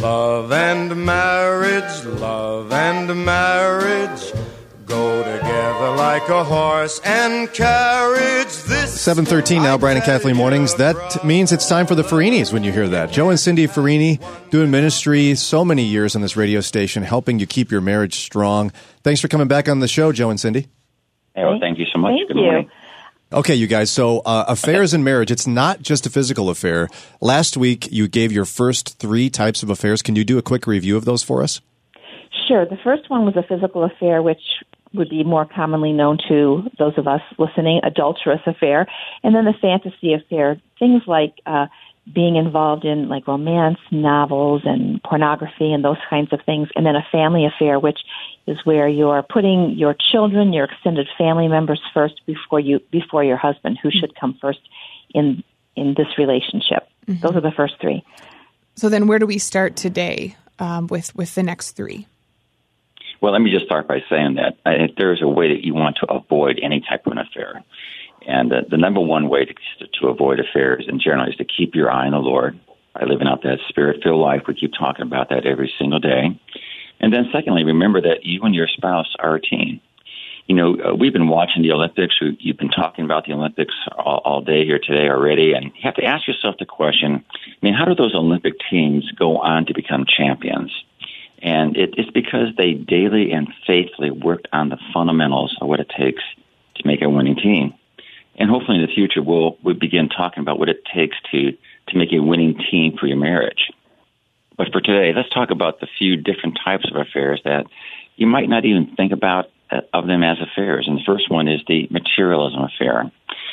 Love and marriage go together like a horse and carriage. This 7:13 now, Brian and Kathleen Mornings. That means it's time for the Farinis when you hear that. Joe and Cindy Farini doing ministry so many years on this radio station, helping you keep your marriage strong. Thanks for coming back on the show, Joe and Cindy. Hey, well, thank you so much. Thank Good you. morning. Okay, you guys, so affairs in marriage, it's not just a physical affair. Last week, you gave your first 3 types of affairs. Can you do a quick review of those for us? Sure. The first one was a physical affair, which would be more commonly known to those of us listening, adulterous affair. And then the fantasy affair, things like being involved in like romance novels and pornography and those kinds of things. And then a family affair, which is where you're putting your children, your extended family members first before your husband, who should come first in this relationship. Mm-hmm. Those are the first 3. So then where do we start today with the next 3? Well, let me just start by saying that if there is a way that you want to avoid any type of an affair, and the number one way to avoid affairs in general is to keep your eye on the Lord by living out that Spirit-filled life. We keep talking about that every single day. And then secondly, remember that you and your spouse are a team. You know, we've been watching the Olympics. You've been talking about the Olympics all day here today already, and you have to ask yourself the question, I mean, how do those Olympic teams go on to become champions? And it's because they daily and faithfully worked on the fundamentals of what it takes to make a winning team. And hopefully in the future, we'll begin talking about what it takes to make a winning team for your marriage. But for today, let's talk about the few different types of affairs that you might not even think about of them as affairs. And the first one is the materialism affair.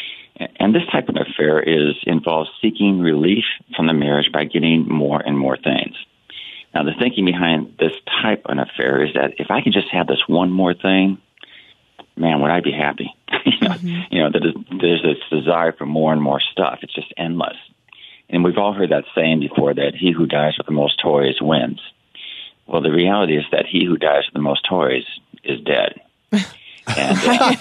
And this type of affair involves seeking relief from the marriage by getting more and more things. Now, the thinking behind this type of affair is that if I can just have this one more thing, man, would I be happy? There's this desire for more and more stuff. It's just endless. And we've all heard that saying before, that he who dies with the most toys wins. Well, the reality is that he who dies with the most toys is dead. And,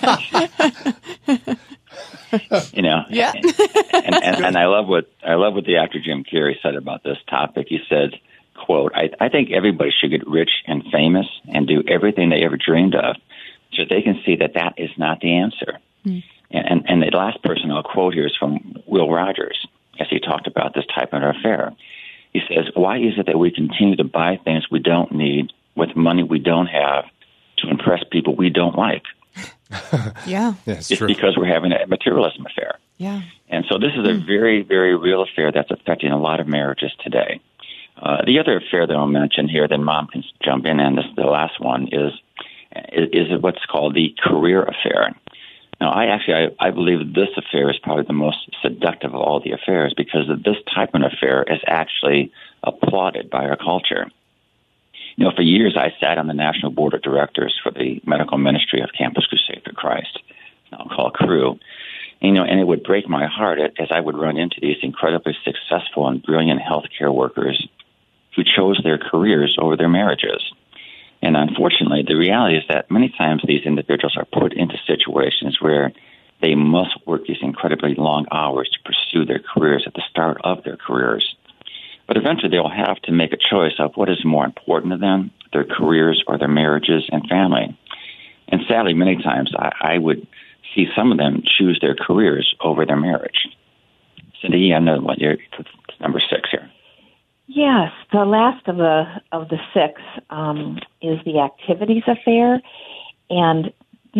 yeah. and I love what the actor Jim Carrey said about this topic. He said, quote, I think everybody should get rich and famous and do everything they ever dreamed of so they can see that is not the answer. Mm. And the last person I'll quote here is from Will Rogers, as he talked about this type of affair. He says, why is it that we continue to buy things we don't need with money we don't have to impress people we don't like? Yeah. It's true. Because we're having a materialism affair. Yeah. And so this is a very, very real affair that's affecting a lot of marriages today. The other affair that I'll mention here, then Mom can jump in, and this is the last one, is what's called the career affair. Now, I believe this affair is probably the most seductive of all the affairs because this type of affair is actually applauded by our culture. You know, for years I sat on the National Board of Directors for the medical ministry of Campus Crusade for Christ, now called CRU. And it would break my heart as I would run into these incredibly successful and brilliant healthcare workers who chose their careers over their marriages. And unfortunately, the reality is that many times these individuals are put into situations where they must work these incredibly long hours to pursue their careers at the start of their careers. But eventually they'll have to make a choice of what is more important to them, their careers or their marriages and family. And sadly, many times I would see some of them choose their careers over their marriage. Cindy, I know what you're number 6 here. Yes, the last of the 6 is the activities affair, and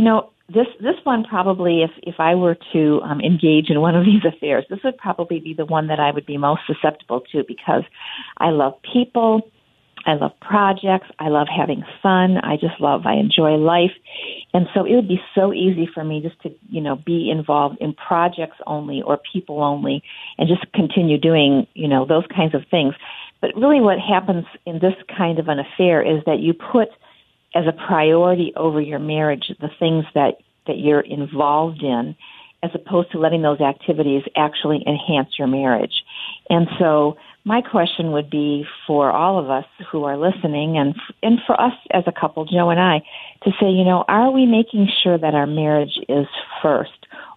this one probably, if I were to engage in one of these affairs, this would probably be the one that I would be most susceptible to because I love people, I love projects, I love having fun, I enjoy life, and so it would be so easy for me just to be involved in projects only or people only, and just continue doing those kinds of things. But really what happens in this kind of an affair is that you put as a priority over your marriage the things that you're involved in, as opposed to letting those activities actually enhance your marriage. And so my question would be for all of us who are listening and for us as a couple, Joe and I, to say, are we making sure that our marriage is first?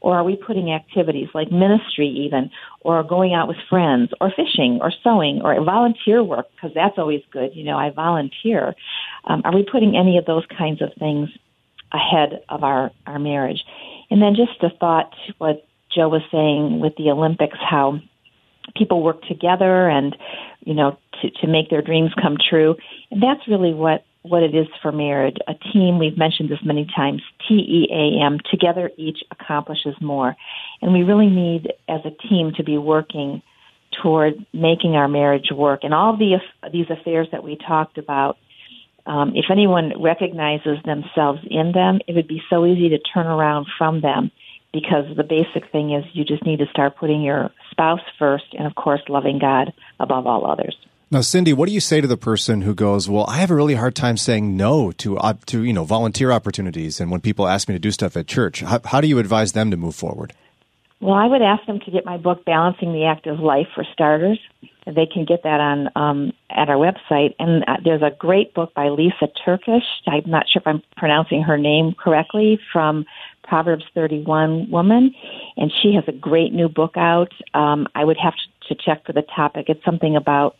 Or are we putting activities like ministry even, or going out with friends, or fishing, or sewing, or volunteer work, because that's always good. I volunteer. Are we putting any of those kinds of things ahead of our marriage? And then just a thought, what Joe was saying with the Olympics, how people work together and, to make their dreams come true. And that's really what it is for marriage. A team, we've mentioned this many times, TEAM, together each accomplishes more. And we really need, as a team, to be working toward making our marriage work. And all these affairs that we talked about, if anyone recognizes themselves in them, it would be so easy to turn around from them, because the basic thing is you just need to start putting your spouse first and, of course, loving God above all others. Now, Cindy, what do you say to the person who goes, well, I have a really hard time saying no to volunteer opportunities and when people ask me to do stuff at church? How do you advise them to move forward? Well, I would ask them to get my book, Balancing the Active Life, for starters. They can get that on at our website. And there's a great book by Lisa Turkish. I'm not sure if I'm pronouncing her name correctly, from Proverbs 31 woman. And she has a great new book out. I would have to check for the topic. It's something about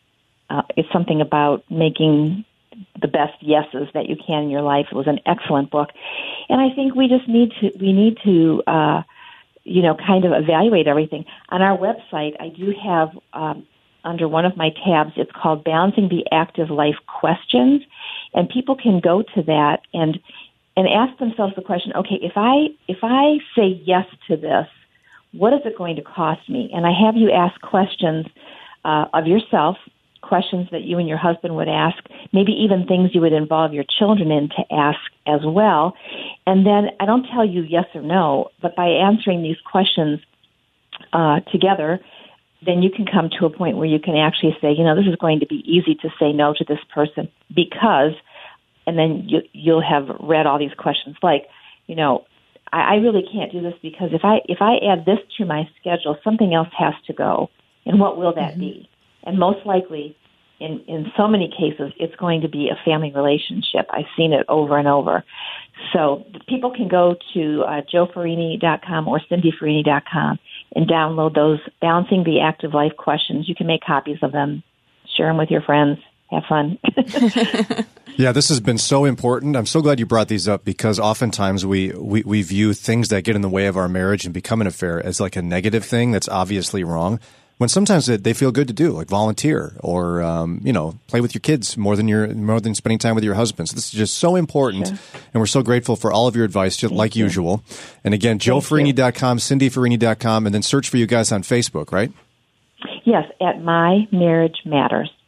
making the best yeses that you can in your life. It was an excellent book. And I think we need to kind of evaluate everything. On our website, I do have, under one of my tabs, it's called Balancing the Active Life Questions. And people can go to that and ask themselves the question, okay, if I say yes to this, what is it going to cost me? And I have you ask questions of yourself, questions that you and your husband would ask, maybe even things you would involve your children in to ask as well. And then I don't tell you yes or no, but by answering these questions together, then you can come to a point where you can actually say, this is going to be easy to say no to this person because, and then you'll have read all these questions like, I really can't do this because if I add this to my schedule, something else has to go. And what will that be? And most likely, in so many cases, it's going to be a family relationship. I've seen it over and over. So people can go to joefarini.com or cindyfarini.com and download those Balancing the Active Life questions. You can make copies of them, share them with your friends, have fun. Yeah, this has been so important. I'm so glad you brought these up because oftentimes we view things that get in the way of our marriage and become an affair as like a negative thing that's obviously wrong. When sometimes they feel good to do, like volunteer or play with your kids more than spending time with your husband. So this is just so important, sure. And we're so grateful for all of your advice, just like usual. And again, joefarini.com, cindyfarini.com, and then search for you guys on Facebook, right? Yes, at My Marriage Matters.